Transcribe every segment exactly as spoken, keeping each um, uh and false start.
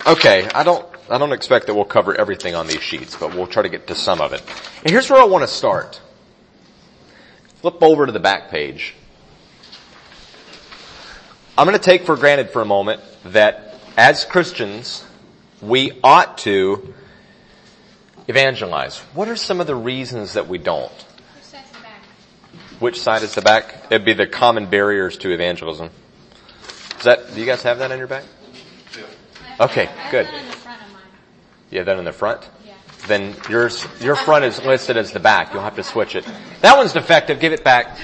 Okay, I don't, I don't expect that we'll cover everything on these sheets, but we'll try to get to some of it. And here's where I want to start. Flip over to the back page. I'm going to take for granted for a moment that as Christians, we ought to evangelize. What are some of the reasons that we don't? Which side's the back? Which side is the back? It'd be the common barriers to evangelism. Is that, do you guys have that on your back? Okay, good. I have that on the front of mine. You have that in the front? Yeah. Then yours, your front is listed as the back. You'll have to switch it. That one's defective. Give it back.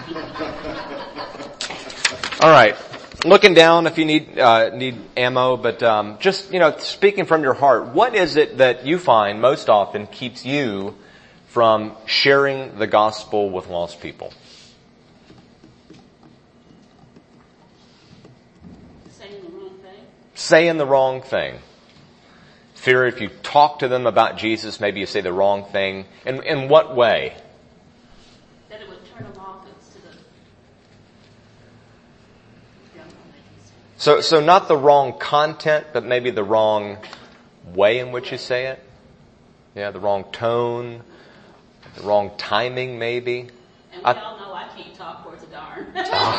All right. Looking down if you need, uh, need ammo, but, um, just, you know, speaking from your heart, what is it that you find most often keeps you from sharing the gospel with lost people? Saying the wrong thing. Saying the wrong thing. Fear if you talk to them about Jesus, maybe you say the wrong thing. In, in what way? That it would turn them off to the... So, so not the wrong content, but maybe the wrong way in which you say it? Yeah, the wrong tone, the wrong timing maybe? And we I, all know I can't talk worth a darn.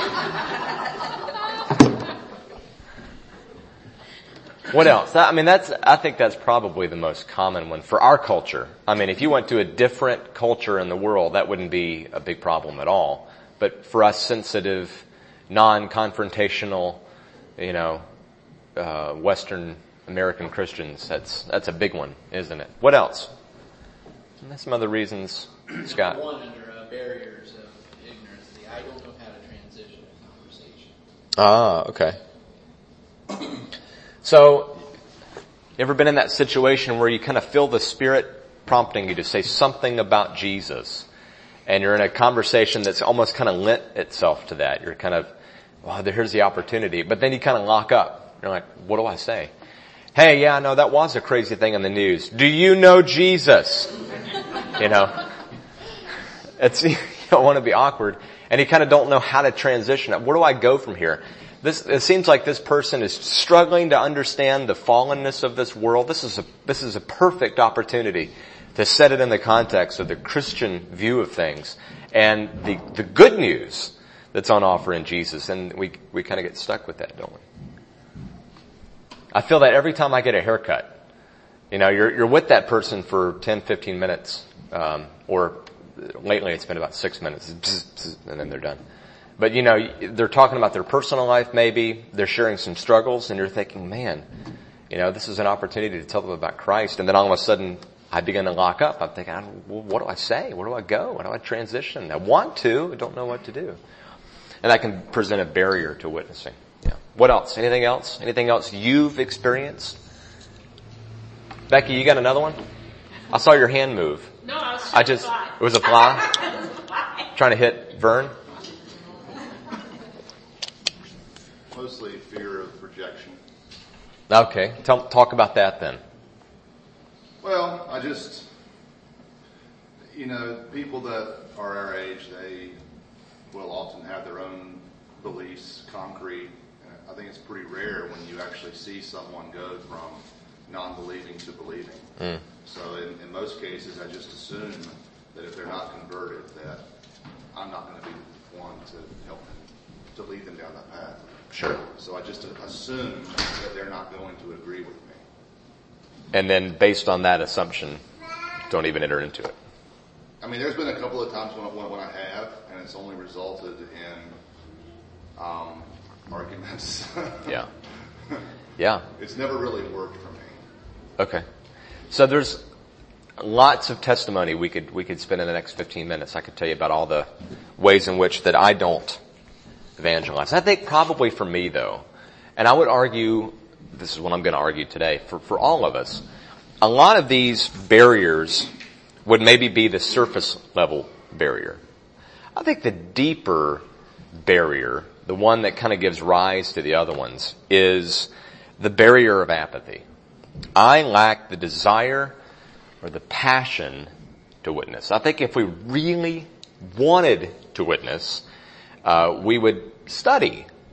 What else? I mean, that's, I think that's probably the most common one for our culture. I mean, if you went to a different culture in the world, that wouldn't be a big problem at all. But for us sensitive, non-confrontational, you know, uh, Western American Christians, that's, that's a big one, isn't it? What else? And that's some other reasons, Scott. One under uh, barriers of ignorance, the I don't know how to transition a conversation. Ah, okay. So, you ever been in that situation where you kind of feel the Spirit prompting you to say something about Jesus, and you're in a conversation that's almost kind of lent itself to that? You're kind of, well, here's the opportunity, but then you kind of lock up. You're like, what do I say? Hey, yeah, no, that was a crazy thing in the news. Do you know Jesus? You know, it's, you don't want to be awkward, and you kind of don't know how to transition it. Where do I go from here? This, it seems like this person is struggling to understand the fallenness of this world. This is a, this is a perfect opportunity to set it in the context of the Christian view of things and the, the good news that's on offer in Jesus. And we, we kind of get stuck with that, don't we? I feel that every time I get a haircut. You know, you're, you're with that person for ten, fifteen minutes, um, or lately it's been about six minutes, and then they're done. But, you know, they're talking about their personal life maybe. They're sharing some struggles, and you're thinking, man, you know, this is an opportunity to tell them about Christ. And then all of a sudden, I begin to lock up. I'm thinking, well, what do I say? Where do I go? How do I transition? I want to, I don't know what to do. And that can present a barrier to witnessing. Yeah. What else? Anything else? Anything else you've experienced? Becky, you got another one? I saw your hand move. No, I was I just, fly. it was a fly? It was a fly. Trying to hit Vern? Mostly fear of rejection. Okay. Tell, talk about that then. Well, I just, you know, people that are our age, they will often have their own beliefs, concrete. I think it's pretty rare when you actually see someone go from non-believing to believing. Mm. So in, in most cases, I just assume that if they're not converted, that I'm not going to be the one to help them, to lead them down that path. Sure. So I just assume that they're not going to agree with me. And then based on that assumption, don't even enter into it. I mean, there's been a couple of times when I, when I have, and it's only resulted in um, arguments. Yeah. Yeah. It's never really worked for me. Okay. So there's lots of testimony we could we could spend in the next fifteen minutes. I could tell you about all the ways in which that I don't evangelize. I think probably for me though, and I would argue, this is what I'm going to argue today, for, for all of us, a lot of these barriers would maybe be the surface level barrier. I think the deeper barrier, the one that kind of gives rise to the other ones, is the barrier of apathy. I lack the desire or the passion to witness. I think if we really wanted to witness, uh, we would study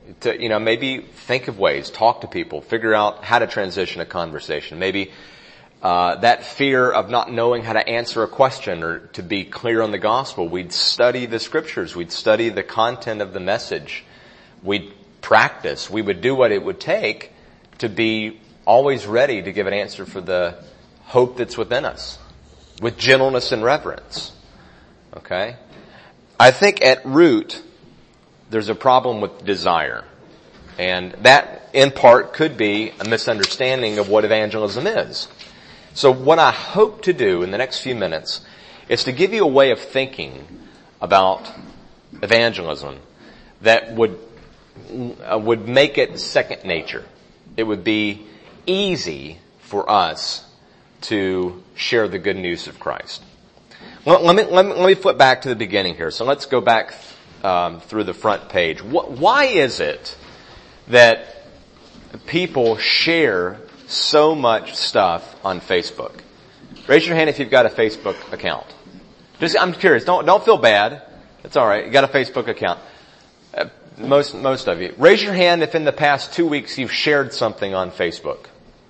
To, you know, maybe think of ways, talk to people, figure out how to transition a conversation. Maybe uh, that fear of not knowing how to answer a question or to be clear on the gospel, we'd study the scriptures, we'd study the content of the message, we'd practice, we would do what it would take to be always ready to give an answer for the hope that's within us, with gentleness and reverence. Okay? I think at root, there's a problem with desire. And that, in part, could be a misunderstanding of what evangelism is. So what I hope to do in the next few minutes is to give you a way of thinking about evangelism that would uh, would make it second nature. It would be easy for us to share the good news of Christ. Well, let me, let me, let me flip back to the beginning here. So let's go back um, through the front page. What, why is it that people share so much stuff on Facebook? Raise your hand if you've got a Facebook account. Just, I'm curious. Don't, don't feel bad. It's all right. You got a Facebook account. Uh, most, most of you. Raise your hand if in the past two weeks you've shared something on Facebook.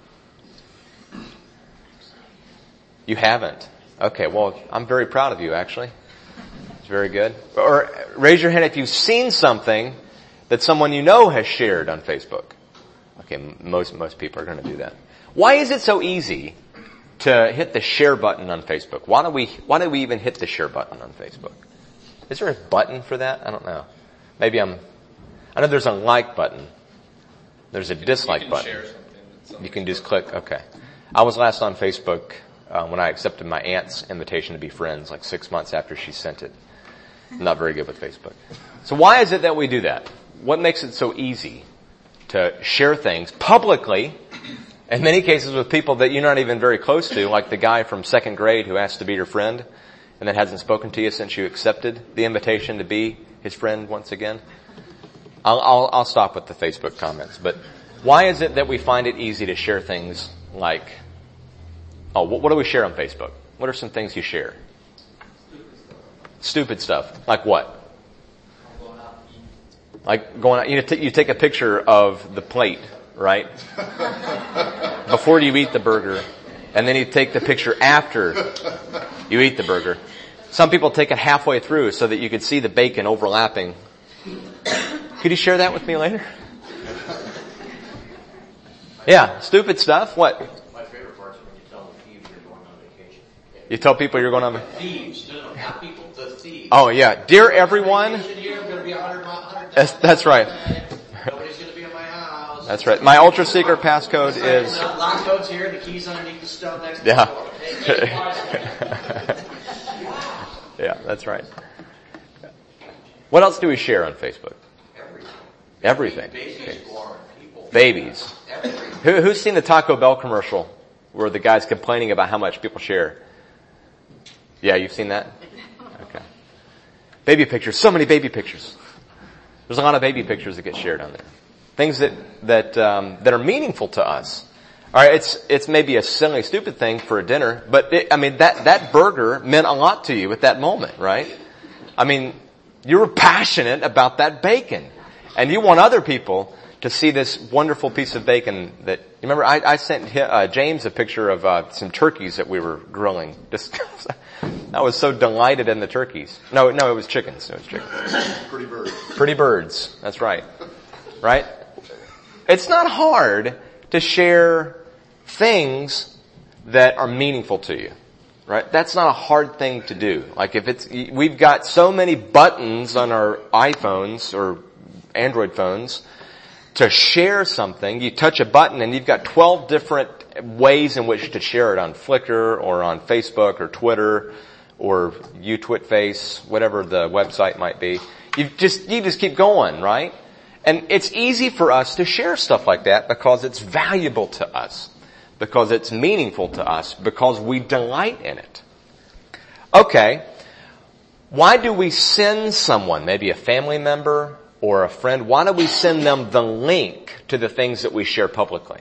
You haven't. Okay. Well, I'm very proud of you, actually. It's very good. Or raise your hand if you've seen something that someone you know has shared on Facebook. Okay. Most, most people are going to do that. Why is it so easy to hit the share button on Facebook? Why do we, why do we even hit the share button on Facebook? Is there a button for that? I don't know. Maybe I'm, I know there's a like button. There's a dislike you can button. Share something You can just click, okay. I was last on Facebook uh, when I accepted my aunt's invitation to be friends, like six months after she sent it. I'm not very good with Facebook. So why is it that we do that? What makes it so easy to share things publicly, in many cases with people that you're not even very close to, like the guy from second grade who asked to be your friend and then hasn't spoken to you since you accepted the invitation to be his friend once again? I'll, I'll, I'll stop with the Facebook comments, but why is it that we find it easy to share things like, oh, what, what do we share on Facebook? What are some things you share? Stupid stuff. Like what? Like going out, you, t- you take a picture of the plate, right? Before you eat the burger, and then you take the picture after you eat the burger. Some people take it halfway through so that you can see the bacon overlapping. Could you share that with me later? Yeah, stupid stuff. What? My favorite part is when you tell the thieves you're going on vacation. You tell people you're going on. Thieves, no, no, not people, the thieves. Oh yeah, dear everyone. Here, I'm going to be one hundred That's, that's right. Nobody's going to be in my house. That's right. My ultra secret passcode is. Lock code's here. The key's underneath the stone next to Yeah. the door. Hey, hey, Yeah, that's right. What else do we share on Facebook? Everything. Everything. Babies, Okay. born, people. Babies. Everything. Who, who's seen the Taco Bell commercial where the guy's complaining about how much people share? Yeah, you've seen that? Okay. Baby pictures. So many baby pictures. There's a lot of baby pictures that get shared on there. Things that, that, um, that are meaningful to us. Alright, it's, it's maybe a silly, stupid thing for a dinner, but it, I mean, that, that burger meant a lot to you at that moment, right? I mean, you were passionate about that bacon. And you want other people to see this wonderful piece of bacon that, you remember, I, I sent uh, James a picture of uh, some turkeys that we were grilling. Just, I was so delighted in the turkeys. No, no, it was chickens. It was chickens. Pretty birds. Pretty birds. That's right. Right? It's not hard to share things that are meaningful to you. Right? That's not a hard thing to do. Like if it's, we've got so many buttons on our iPhones or Android phones to share something. You touch a button and you've got twelve different ways in which to share it on Flickr or on Facebook or Twitter or UTwitface, whatever the website might be. You just, you just keep going, right? And it's easy for us to share stuff like that because it's valuable to us, because it's meaningful to us, because we delight in it. Okay. Why do we send someone, maybe a family member or a friend, why do we send them the link to the things that we share publicly?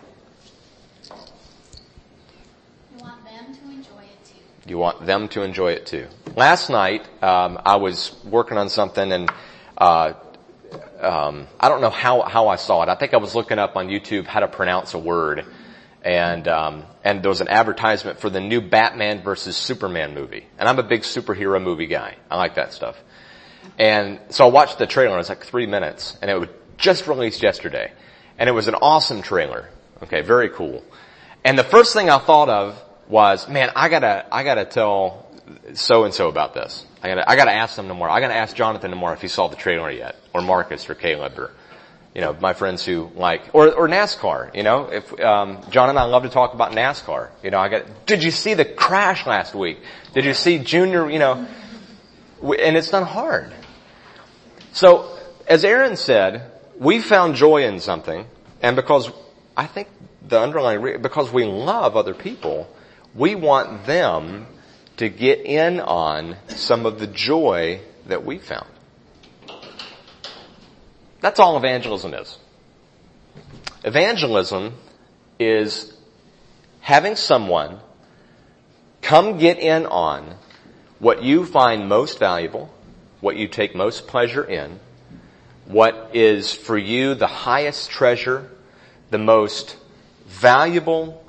You want them to enjoy it too. You want them to enjoy it too. Last night, um, I was working on something and, uh, um, I don't know how, how I saw it. I think I was looking up on YouTube how to pronounce a word. And, um, and there was an advertisement for the new Batman versus Superman movie. And I'm a big superhero movie guy. I like that stuff. And so I watched the trailer. It was like three minutes and it was just released yesterday. And it was an awesome trailer. Okay, very cool. And the first thing I thought of was, man, I gotta, I gotta tell so and so about this. I gotta, I gotta ask them tomorrow. I gotta ask Jonathan tomorrow if he saw the trailer yet, or Marcus or Caleb or, you know, my friends who like, or, or NASCAR, you know, if, um, John and I love to talk about NASCAR. You know, I got, did you see the crash last week? Did you see Junior, you know, and it's not hard. So, as Aaron said, we found joy in something, and because I think the underlying, re- because we love other people, we want them to get in on some of the joy that we found. That's all evangelism is. Evangelism is having someone come get in on what you find most valuable, what you take most pleasure in, what is for you the highest treasure, the most valuable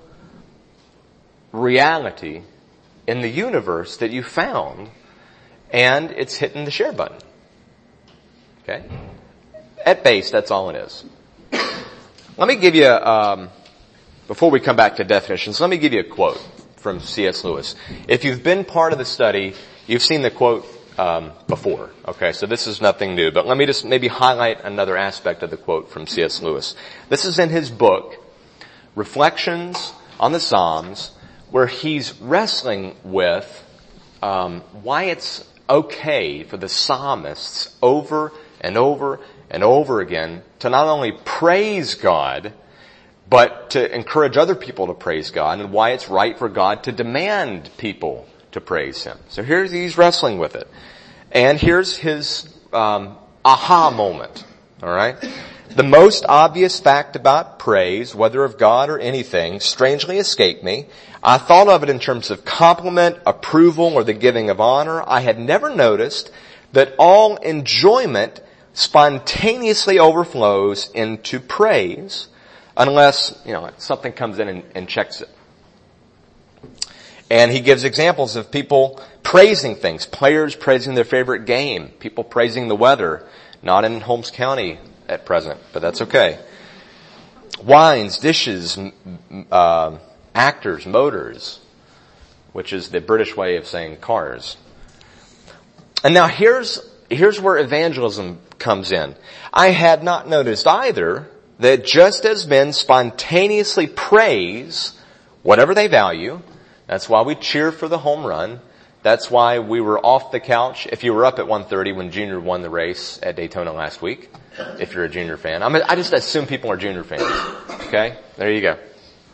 reality in the universe that you found, and it's hitting the share button. Okay? At base, that's all it is. Let me give you, um, before we come back to definitions, let me give you a quote from C S Lewis. If you've been part of the study, you've seen the quote um, before. Okay, so this is nothing new, but let me just maybe highlight another aspect of the quote from C S Lewis. This is in his book, Reflections on the Psalms, where he's wrestling with um, why it's okay for the psalmists over and over and over again to not only praise God, but to encourage other people to praise God, and why it's right for God to demand people to praise Him. So here's, he's wrestling with it. And here's his um, aha moment. All right? The most obvious fact about praise, whether of God or anything, strangely escaped me. I thought of it in terms of compliment, approval, or the giving of honor. I had never noticed that all enjoyment spontaneously overflows into praise unless, you know, something comes in and, and checks it. And he gives examples of people praising things, players praising their favorite game, people praising the weather, not in Holmes County at present, but that's okay. Wines, dishes, uh, actors, motors, which is the British way of saying cars. And now here's, here's where evangelism comes in. I had not noticed either that just as men spontaneously praise whatever they value, that's why we cheer for the home run. That's why we were off the couch. If you were up at one thirty when Junior won the race at Daytona last week, if you're a Junior fan. I'm, I just assume people are Junior fans. Okay? There you go.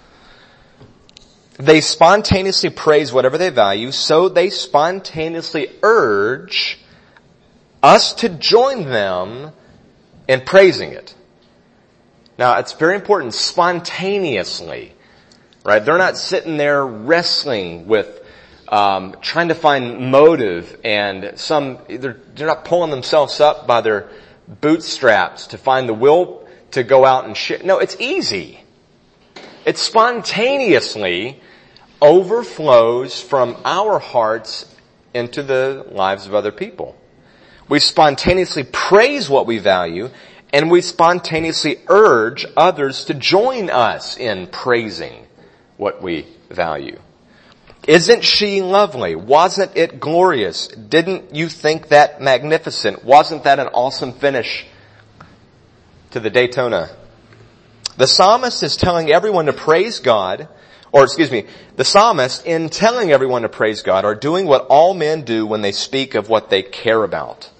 They spontaneously praise whatever they value, so they spontaneously urge us to join them in praising it. Now, it's very important, spontaneously. Right? They're not sitting there wrestling with um trying to find motive and some, they're, they're not pulling themselves up by their bootstraps to find the will to go out and share. No, it's easy. It spontaneously overflows from our hearts into the lives of other people. We spontaneously praise what we value, and we spontaneously urge others to join us in praising what we value. Isn't she lovely? Wasn't it glorious? Didn't you think that magnificent? Wasn't that an awesome finish to the Daytona? The psalmist is telling everyone to praise God, or excuse me, the psalmist, in telling everyone to praise God, are doing what all men do when they speak of what they care about.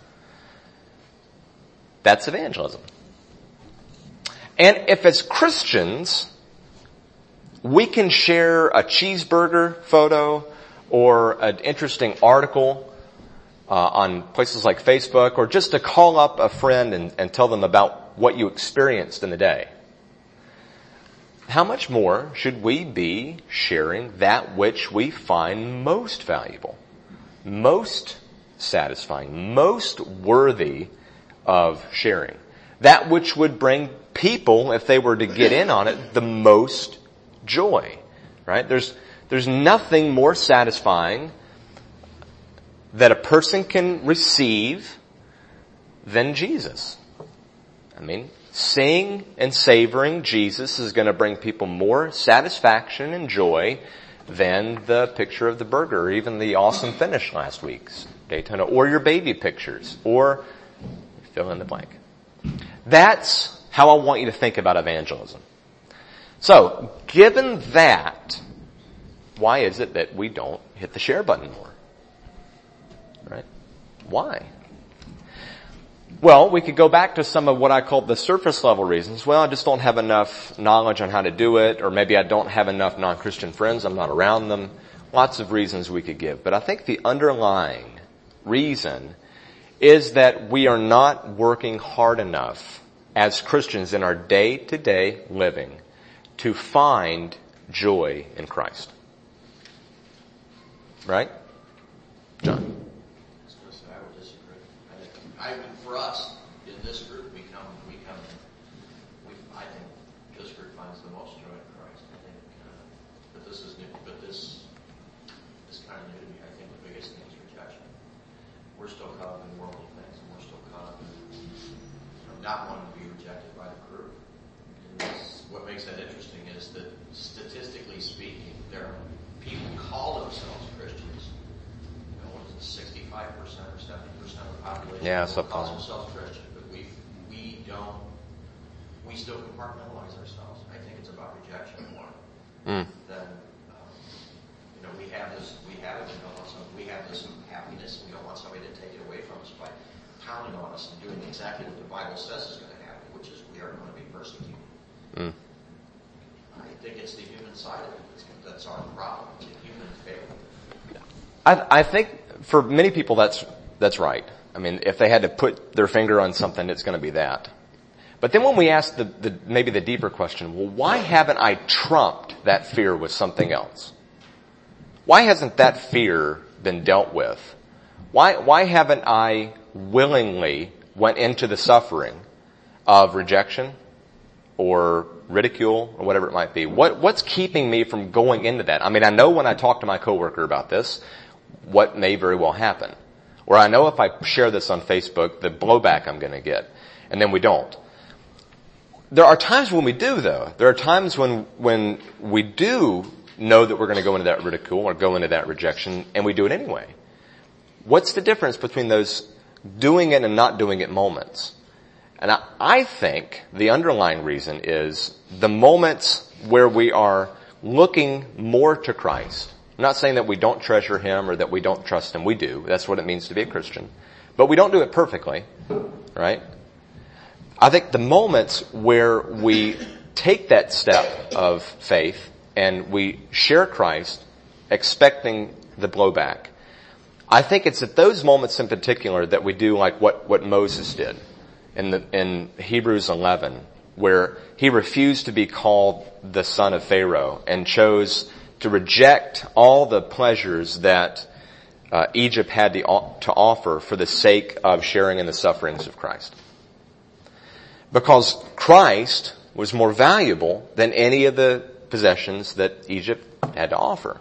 That's evangelism. And if as Christians, we can share a cheeseburger photo or an interesting article uh, on places like Facebook, or just to call up a friend and, and tell them about what you experienced in the day. How much more should we be sharing that which we find most valuable, most satisfying, most worthy of sharing. That which would bring people, if they were to get in on it, the most joy. Right? There's, there's nothing more satisfying that a person can receive than Jesus. I mean, seeing and savoring Jesus is going to bring people more satisfaction and joy than the picture of the burger, or even the awesome finish last week's Daytona, or your baby pictures, or fill in the blank. That's how I want you to think about evangelism. So, given that, why is it that we don't hit the share button more? Right? Why? Well, we could go back to some of what I call the surface level reasons. Well, I just don't have enough knowledge on how to do it, or maybe I don't have enough non-Christian friends, I'm not around them. Lots of reasons we could give. But I think the underlying reason is that we are not working hard enough as Christians in our day-to-day living to find joy in Christ. Right? John? I would disagree. I think, I mean, for us, in this group, we come, we come, we, I think this group finds the most joy in Christ. I think, uh, but this is new, but this is kind of new to me. I think the biggest thing is rejection. We're still caught up in worldly things, and we're still caught up in, you know, not wanting to be rejected by the group. And this, what makes that interesting is that statistically speaking, there are people who call themselves Christians. sixty-five percent or seventy percent of the population Yeah, will so call far. themselves Christian, but we we don't we still compartmentalize ourselves. I think it's about rejection more Mm. than um, you know we have this we have it we don't want some we have this happiness and we don't want somebody to take it away from us by pounding on us and doing exactly what the Bible says is going to happen, which is we are going to be persecuted. Mm. I think it's the human side of it that's, that's our problem. It's a human failure. I, I think for many people that's, that's right. I mean, if they had to put their finger on something, it's going to be that. But then when we ask the, the, maybe the deeper question, well, why haven't I trumped that fear with something else? Why hasn't that fear been dealt with? Why, why haven't I willingly went into the suffering of rejection or ridicule or whatever it might be? What, what's keeping me from going into that? I mean, I know when I talk to my coworker about this, what may very well happen. Or I know if I share this on Facebook, the blowback I'm going to get. And then we don't. There are times when we do, though. There are times when, when we do know that we're going to go into that ridicule or go into that rejection, and we do it anyway. What's the difference between those doing it and not doing it moments? And I, I think the underlying reason is the moments where we are looking more to Christ. I'm not saying that we don't treasure Him or that we don't trust Him. We do. That's what it means to be a Christian. But we don't do it perfectly, right? I think the moments where we take that step of faith and we share Christ, expecting the blowback, I think it's at those moments in particular that we do like what, what Moses did in the, in Hebrews eleven, where he refused to be called the son of Pharaoh and chose to reject all the pleasures that uh, Egypt had to, to offer for the sake of sharing in the sufferings of Christ. Because Christ was more valuable than any of the possessions that Egypt had to offer.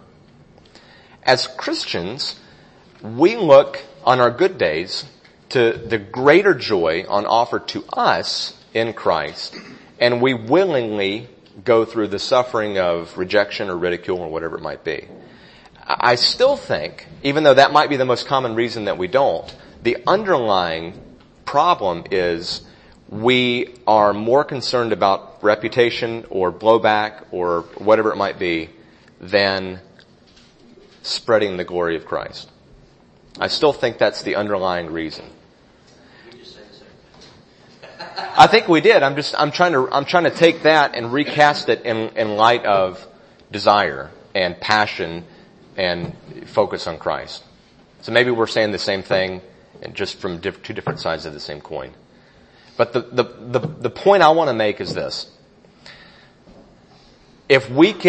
As Christians, we look on our good days to the greater joy on offer to us in Christ, and we willingly go through the suffering of rejection or ridicule or whatever it might be. I still think, even though that might be the most common reason that we don't, the underlying problem is we are more concerned about reputation or blowback or whatever it might be than spreading the glory of Christ. I still think that's the underlying reason. We just say the same thing. I think we did. I'm just, I'm trying to, I'm trying to take that and recast it in, in light of desire and passion and focus on Christ. So maybe we're saying the same thing and just from diff- two different sides of the same coin. But the, the, the, the point I want to make is this. If we can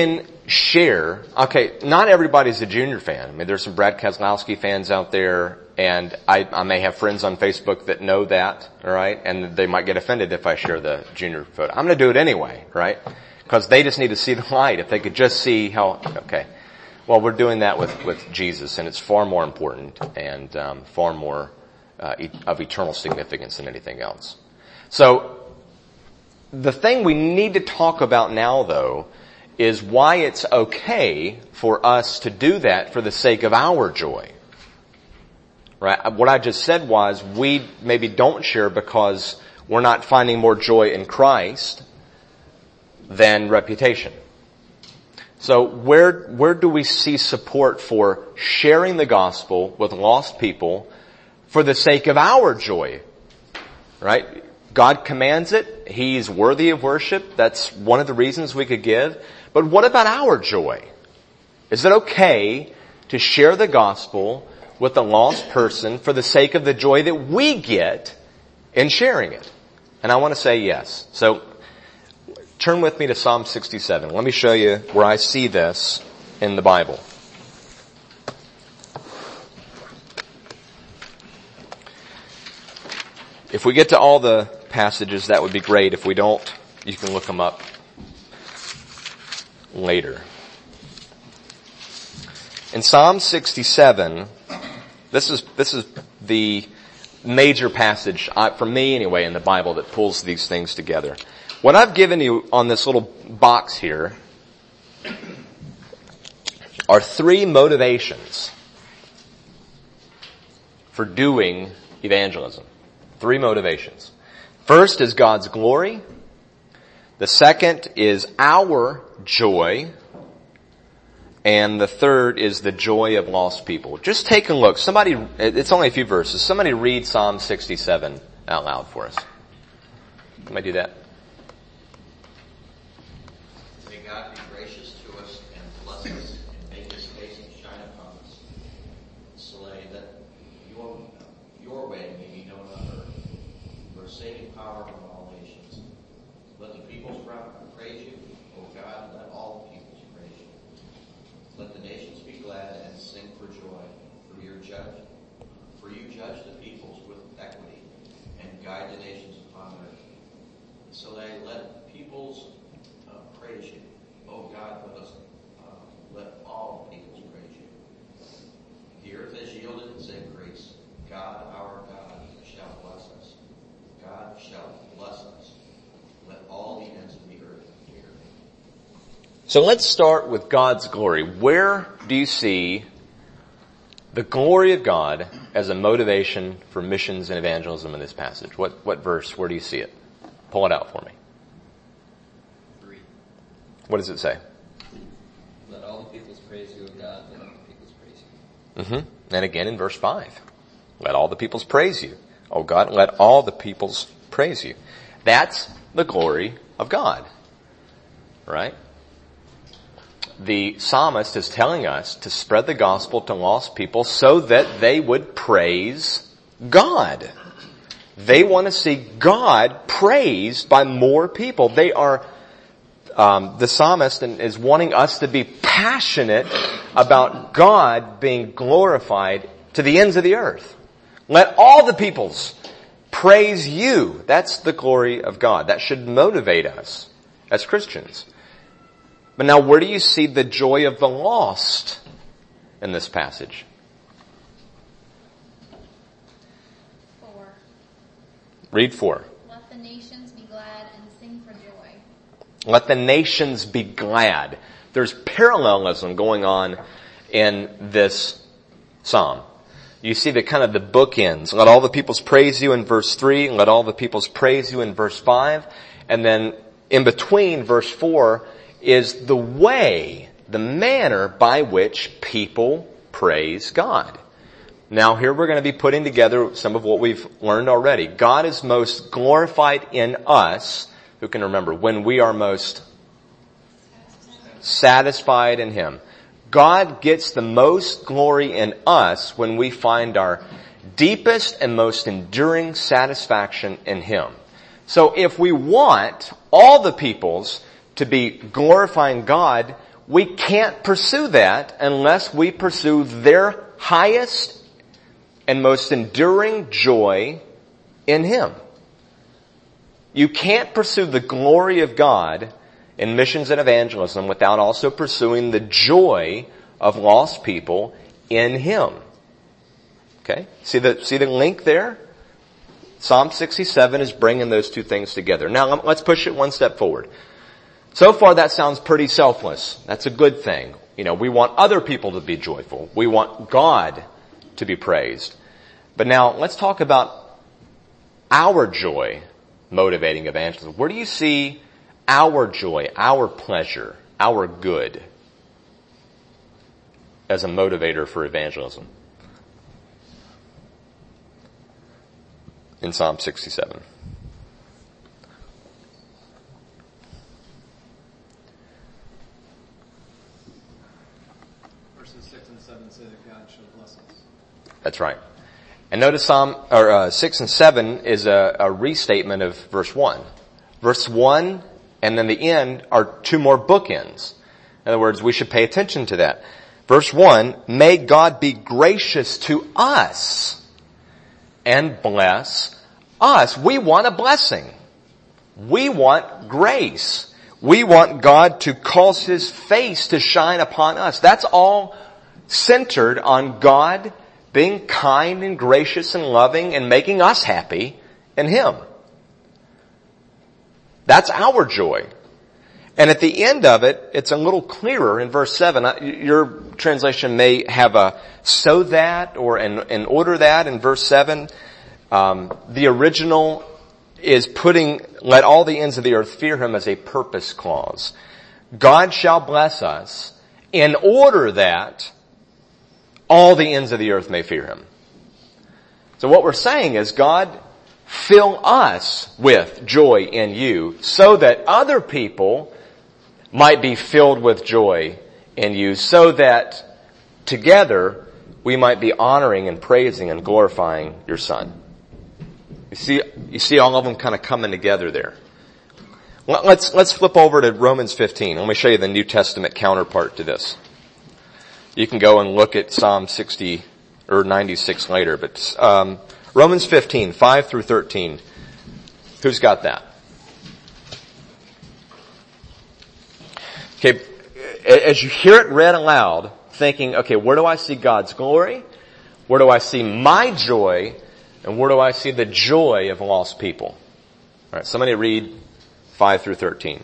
share, okay, not everybody's a Junior fan. I mean, there's some Brad Keselowski fans out there, and I, I may have friends on Facebook that know that, all right, and they might get offended if I share the Junior photo. I'm going to do it anyway, right? Because they just need to see the light. If they could just see how, okay. Well, we're doing that with, with Jesus, and it's far more important and um, far more uh, e- of eternal significance than anything else. So, the thing we need to talk about now, though, is why it's okay for us to do that for the sake of our joy. Right? What I just said was we maybe don't share because we're not finding more joy in Christ than reputation. So where, where do we see support for sharing the gospel with lost people for the sake of our joy? Right? God commands it. He's worthy of worship. That's one of the reasons we could give. But what about our joy? Is it okay to share the gospel with a lost person for the sake of the joy that we get in sharing it? And I want to say yes. So turn with me to Psalm sixty-seven. Let me show you where I see this in the Bible. If we get to all the passages, that would be great. If we don't, you can look them up later. In Psalm sixty-seven, this is, this is the major passage, uh, for me anyway, in the Bible that pulls these things together. What I've given you on this little box here are three motivations for doing evangelism. Three motivations. First is God's glory. The second is our joy. And the third is the joy of lost people. Just take a look. Somebody, it's only a few verses. Somebody read Psalm sixty-seven out loud for us. Can I do that? May God be gracious to us and bless us and make his face to shine upon us. Slay that your, your way may be known on earth, your saving power from all nations. Let the peoples praise you, O God, let all the peoples praise you. Let the nations be glad and sing for joy, for your judge, for you judge the peoples with equity and guide the nations upon earth. So they let peoples uh, praise you. Oh God, let us, uh, let all peoples praise you. The earth has yielded its increase. God, our God, shall bless us. God shall bless us. Let all the ends of the earth fear. So let's start with God's glory. Where do you see the glory of God as a motivation for missions and evangelism in this passage? What, what verse? Where do you see it? Pull it out for me. Three. What does it say? Let all the peoples praise you, O God. Let all the peoples praise you. Mm-hmm. And again in verse five. Let all the peoples praise you. Oh God, let all the peoples praise you. That's the glory of God. Right? The psalmist is telling us to spread the gospel to lost people so that they would praise God. They want to see God praised by more people. They are, um, the psalmist is wanting us to be passionate about God being glorified to the ends of the earth. Let all the peoples praise you. That's the glory of God. That should motivate us as Christians. But now where do you see the joy of the lost in this passage? Four. Read four. Let the nations be glad and sing for joy. Let the nations be glad. There's parallelism going on in this psalm. You see the kind of the bookends. Let all the peoples praise you in verse three. Let all the peoples praise you in verse five. And then in between verse four is the way, the manner by which people praise God. Now here we're going to be putting together some of what we've learned already. God is most glorified in us, who can remember, when we are most satisfied in Him. God gets the most glory in us when we find our deepest and most enduring satisfaction in Him. So if we want all the peoples to be glorifying God, we can't pursue that unless we pursue their highest and most enduring joy in Him. You can't pursue the glory of God in missions and evangelism without also pursuing the joy of lost people in Him. Okay? See the, see the link there? Psalm sixty-seven is bringing those two things together. Now let's push it one step forward. So far that sounds pretty selfless. That's a good thing. You know, we want other people to be joyful. We want God to be praised. But now let's talk about our joy motivating evangelism. Where do you see our joy, our pleasure, our good as a motivator for evangelism? In Psalm sixty-seven. Verses six and seven say that God shall bless us. That's right. And notice Psalm or uh, six and seven is a, a restatement of verse one. Verse one and then the end are two more bookends. In other words, we should pay attention to that. Verse one, may God be gracious to us and bless us. We want a blessing. We want grace. We want God to cause His face to shine upon us. That's all centered on God being kind and gracious and loving and making us happy in Him. That's our joy. And at the end of it, it's a little clearer in verse seven. Your translation may have a so that or in, in order that in verse seven. Um, the original is putting, let all the ends of the earth fear Him as a purpose clause. God shall bless us in order that all the ends of the earth may fear Him. So what we're saying is, God, fill us with joy in You so that other people might be filled with joy in You, so that together we might be honoring and praising and glorifying Your Son. You see, you see all of them kind of coming together there. Let's, let's flip over to Romans fifteen. Let me show you the New Testament counterpart to this. You can go and look at Psalm sixty or ninety-six later, but, um, Romans fifteen, five through thirteen. Who's got that? Okay, as you hear it read aloud, thinking, okay, where do I see God's glory? Where do I see my joy? And where do I see the joy of lost people? All right, somebody read five through thirteen.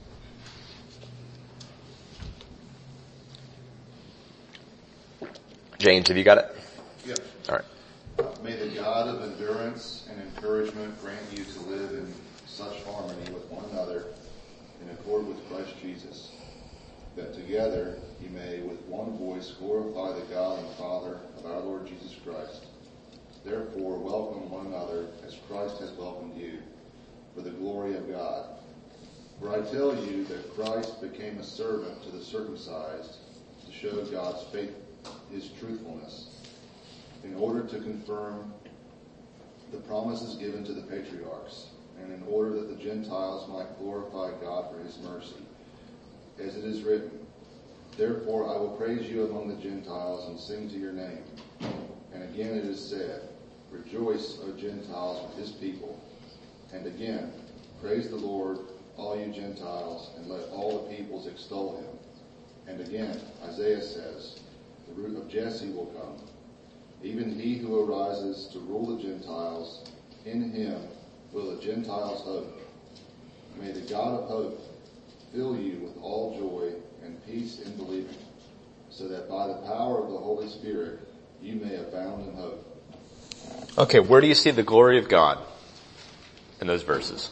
James, have you got it? Yes. All right. May the God of endurance and encouragement grant you to live in such harmony with one another in accord with Christ Jesus, that together you may with one voice glorify the God and Father of our Lord Jesus Christ. Therefore, welcome one another as Christ has welcomed you, for the glory of God. For I tell you that Christ became a servant to the circumcised to show God's faith, His truthfulness, in order to confirm the promises given to the patriarchs, and in order that the Gentiles might glorify God for His mercy. As it is written, therefore I will praise you among the Gentiles and sing to your name. And again it is said, rejoice, O Gentiles, with His people. And again, praise the Lord, all you Gentiles, and let all the peoples extol Him. And again, Isaiah says, the root of Jesse will come, even he who arises to rule the Gentiles. In Him will the Gentiles hope. May the God of hope fill you with all joy and peace in believing, so that by the power of the Holy Spirit you may abound in hope. Okay, where do you see the glory of God in those verses?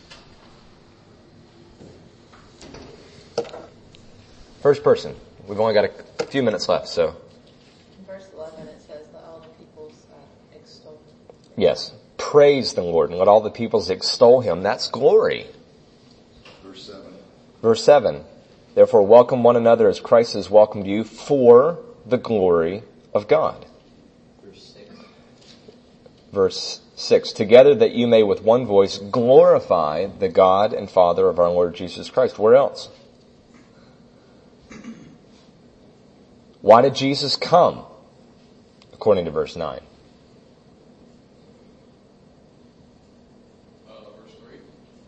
First person. We've only got a few minutes left, so. In verse eleven it says, let all the peoples uh, extol Him. Yes. Praise the Lord and let all the peoples extol Him. That's glory. Verse seven. Verse seven. Therefore welcome one another as Christ has welcomed you for the glory of God. Verse six. Verse six. Together that you may with one voice glorify the God and Father of our Lord Jesus Christ. Where else? Why did Jesus come? According to verse nine. Uh, verse three.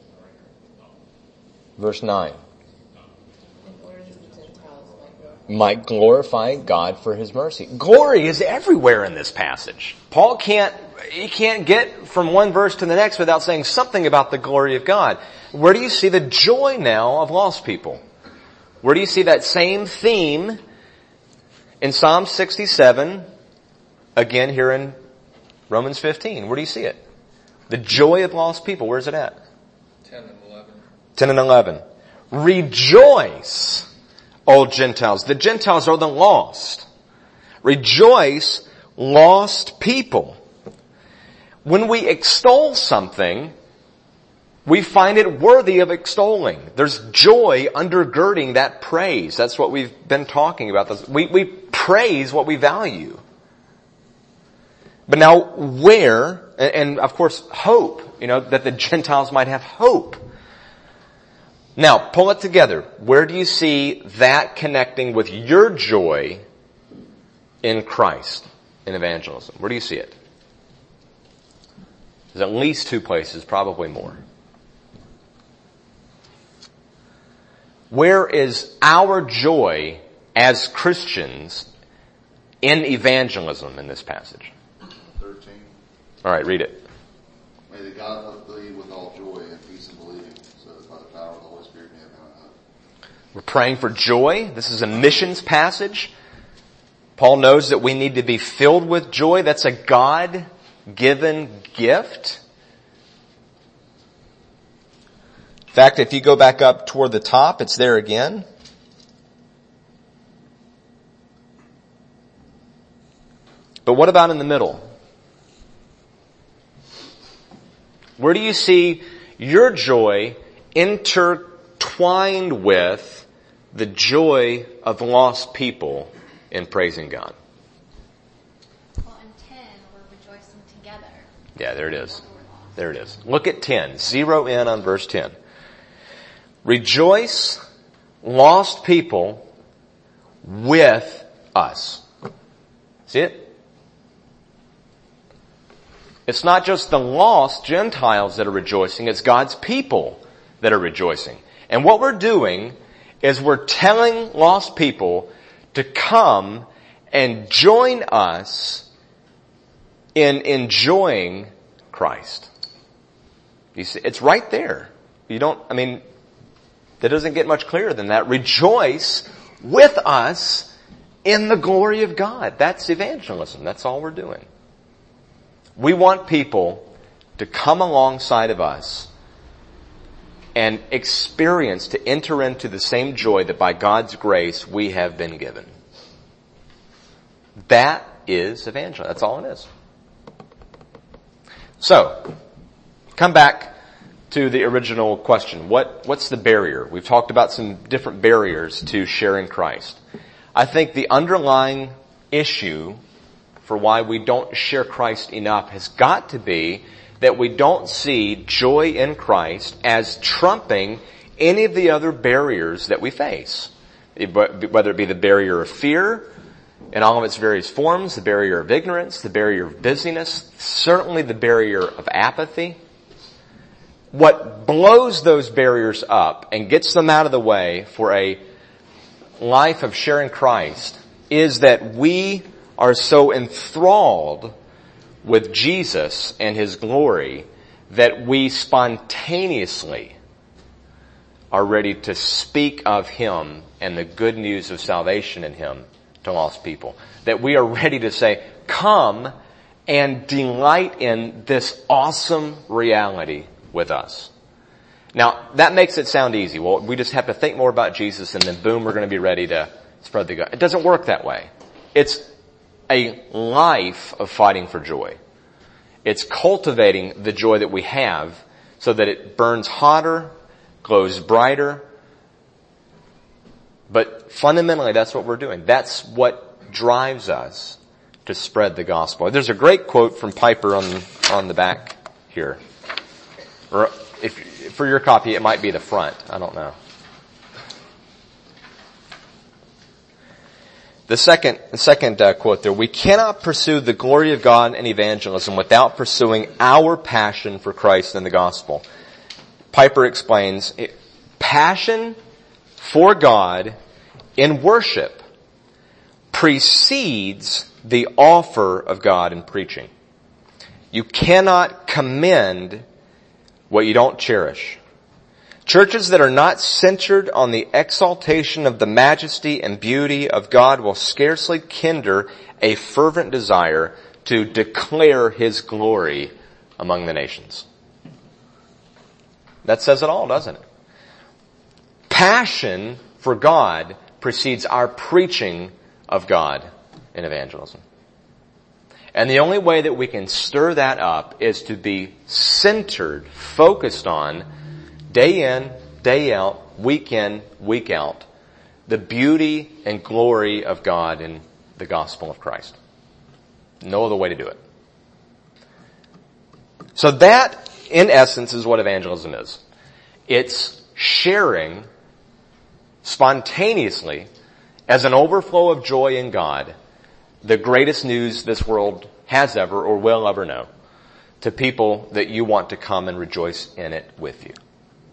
Verse nine. In order that the Gentiles might glorify. Might glorify God for his mercy. Glory is everywhere in this passage. Paul can't, he can't get from one verse to the next without saying something about the glory of God. Where do you see the joy now of lost people? Where do you see that same theme in Psalm sixty-seven? Again here in Romans fifteen. Where do you see it? The joy of lost people. Where's it at? ten and eleven. ten and eleven. Rejoice, O Gentiles. The Gentiles are the lost. Rejoice, lost people. When we extol something, we find it worthy of extolling. There's joy undergirding that praise. That's what we've been talking about. We, we praise what we value. But now where, and, and of course hope, you know, that the Gentiles might have hope. Now, pull it together. Where do you see that connecting with your joy in Christ, in evangelism? Where do you see it? There's at least two places, probably more. Where is our joy as Christians in evangelism in this passage? thirteen. All right, read it. May the God of thee with all joy and peace in believing, so that by the power of the Holy Spirit may have found hope. We're praying for joy. This is a missions passage. Paul knows that we need to be filled with joy. That's a God-given gift. In fact, if you go back up toward the top, it's there again. But what about in the middle? Where do you see your joy intertwined with the joy of lost people in praising God? Well, in ten, we're rejoicing together. Yeah, there it is. There it is. Look at ten. Zero in on verse ten. Rejoice, lost people, with us. See it? It's not just the lost Gentiles that are rejoicing, it's God's people that are rejoicing. And what we're doing is we're telling lost people to come and join us in enjoying Christ. You see, it's right there. You don't, I mean, that doesn't get much clearer than that. Rejoice with us in the glory of God. That's evangelism. That's all we're doing. We want people to come alongside of us and experience, to enter into the same joy that by God's grace we have been given. That is evangelism. That's all it is. So, come back to the original question. What, what's the barrier? We've talked about some different barriers to sharing Christ. I think the underlying issue for why we don't share Christ enough has got to be that we don't see joy in Christ as trumping any of the other barriers that we face. Whether it be the barrier of fear in all of its various forms, the barrier of ignorance, the barrier of busyness, certainly the barrier of apathy. What blows those barriers up and gets them out of the way for a life of sharing Christ is that we are so enthralled with Jesus and His glory that we spontaneously are ready to speak of Him and the good news of salvation in Him to lost people. That we are ready to say, come and delight in this awesome reality with us. Now, that makes it sound easy. Well, we just have to think more about Jesus and then boom, we're going to be ready to spread the gospel. It doesn't work that way. It's a life of fighting for joy. It's cultivating the joy that we have so that it burns hotter, glows brighter. But fundamentally, that's what we're doing. That's what drives us to spread the gospel. There's a great quote from Piper on, on the back here. Or if, for your copy, it might be the front. I don't know. The second, the second uh, quote there, we cannot pursue the glory of God in evangelism without pursuing our passion for Christ and the gospel. Piper explains, passion for God in worship precedes the offer of God in preaching. You cannot commend what you don't cherish. Churches that are not centered on the exaltation of the majesty and beauty of God will scarcely kindle a fervent desire to declare His glory among the nations. That says it all, doesn't it? Passion for God precedes our preaching of God in evangelism. And the only way that we can stir that up is to be centered, focused on, day in, day out, week in, week out, the beauty and glory of God in the gospel of Christ. No other way to do it. So that, in essence, is what evangelism is. It's sharing spontaneously, as an overflow of joy in God, the greatest news this world has ever or will ever know, to people that you want to come and rejoice in it with you.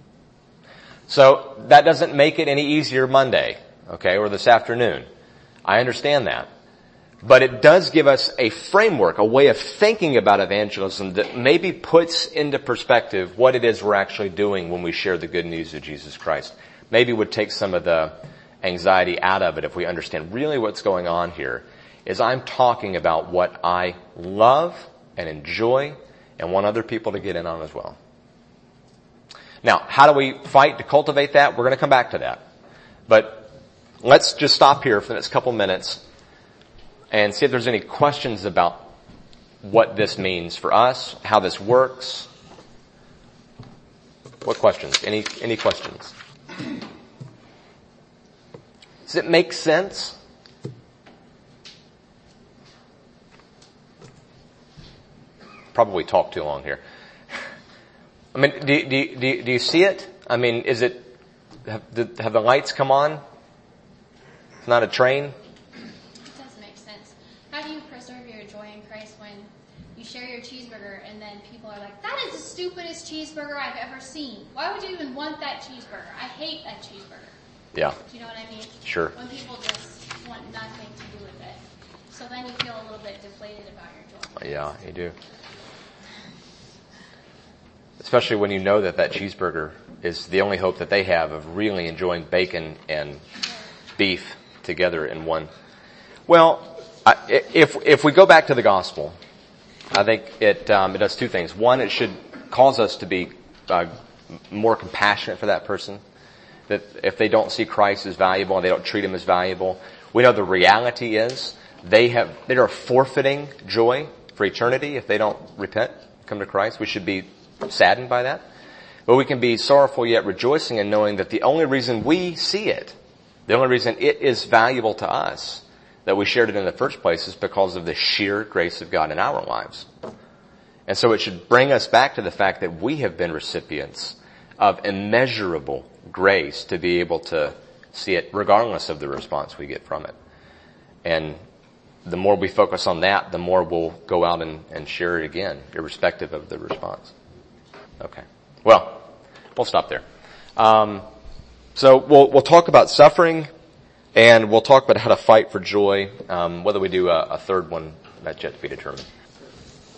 So that doesn't make it any easier Monday, okay, or this afternoon. I understand that. But it does give us a framework, a way of thinking about evangelism that maybe puts into perspective what it is we're actually doing when we share the good news of Jesus Christ. Maybe would take some of the anxiety out of it if we understand really what's going on here is I'm talking about what I love and enjoy and want other people to get in on as well. Now, how do we fight to cultivate that? We're going to come back to that. But let's just stop here for the next couple minutes and see if there's any questions about what this means for us, how this works. What questions? Any, any questions? Does it make sense? Probably talk too long here. I mean, do, do, do, do you see it? I mean, is it, have the, have the lights come on? It's not a train? It does make sense. How do you preserve your joy in Christ when you share your cheeseburger and then people are like, that is the stupidest cheeseburger I've ever seen. Why would you even want that cheeseburger? I hate that cheeseburger. Yeah. Do you know what I mean? Sure. When people just want nothing to do with it. So then you feel a little bit deflated about your joy. Yeah, you do. Especially when you know that that cheeseburger is the only hope that they have of really enjoying bacon and beef together in one. Well, I, if if we go back to the gospel, I think it um, it does two things. One, it should cause us to be uh, more compassionate for that person. That if they don't see Christ as valuable and they don't treat Him as valuable, we know the reality is they have they are forfeiting joy for eternity if they don't repent, come to Christ. We should be saddened by that. But we can be sorrowful yet rejoicing in knowing that the only reason we see it, the only reason it is valuable to us, that we shared it in the first place, is because of the sheer grace of God in our lives. And so it should bring us back to the fact that we have been recipients of immeasurable grace to be able to see it regardless of the response we get from it. And the more we focus on that, the more we'll go out and, and share it again, irrespective of the response. Okay. Well, we'll stop there. Um, so we'll we'll talk about suffering, and we'll talk about how to fight for joy. Um, whether we do a, a third one, that's yet to be determined.